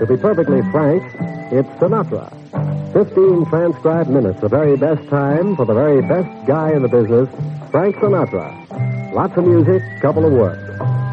To be perfectly frank, it's Sinatra. 15 transcribed minutes, the very best time for the very best guy in the business, Frank Sinatra. Lots of music, couple of words.